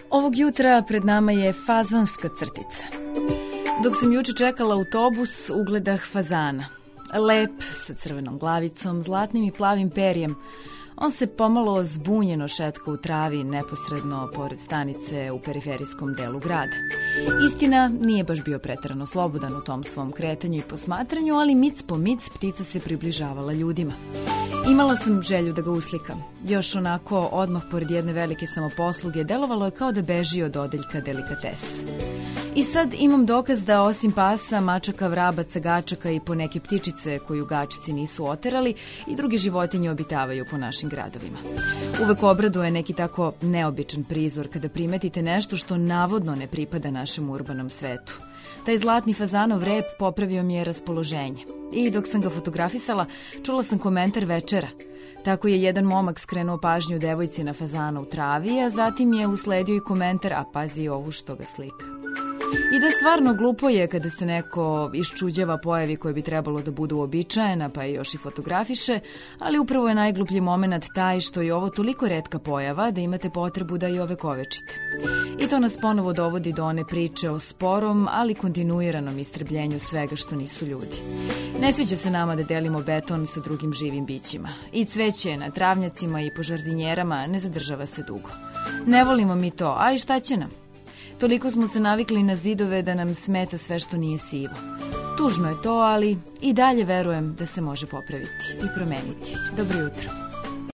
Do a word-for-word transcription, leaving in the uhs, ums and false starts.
Ovog jutra pred nama je fazanska crtica. Dok sam juče čekala autobus, ugledah fazana. Lep, sa crvenom glavicom, zlatnim i plavim perjem. On se pomalo zbunjeno šetka u travi neposredno pored stanice u periferijskom delu grada. Istina, nije baš bio preterano slobodan u tom svom kretanju i posmatranju, ali mic po mic ptica se približavala ljudima. Imala sam želju da ga uslikam. Još onako, odmah pored jedne velike samoposluge, delovalo je kao da beži od odeljka delikates. I sad imam dokaz da osim pasa, mačaka, vrabaca, gačaka i po neke ptičice koju gačici nisu oterali, i druge životinje obitavaju po našim gradovima. Uvek obraduje neki tako neobičan prizor kada primetite nešto što navodno ne pripada našem urbanom svetu. Taj zlatni fazanov rep popravio mi je raspoloženje. I dok sam ga fotografisala, čula sam komentar večera. Tako je jedan momak skrenuo pažnju devojci na fazana u travi, a zatim je usledio i komentar: a pazi ovu što ga slika. I da stvarno glupo je kada se neko iščuđava pojavi koje bi trebalo da budu uobičajena, pa je još i fotografiše, ali upravo je najgluplji moment taj što je ovo toliko retka pojava da imate potrebu da i ovekovečite. I to nas ponovo dovodi do one priče o sporom, ali kontinuiranom istrebljenju svega što nisu ljudi. Ne sviđa se nama da delimo beton sa drugim živim bićima. I cveće na travnjacima i po žardinjerama ne zadržava se dugo. Ne volimo mi to, a i šta će nam? Toliko smo se navikli na zidove da nam smeta sve što nije sivo. Tužno je to, ali i dalje verujem da se može popraviti i promeniti. Dobro jutro.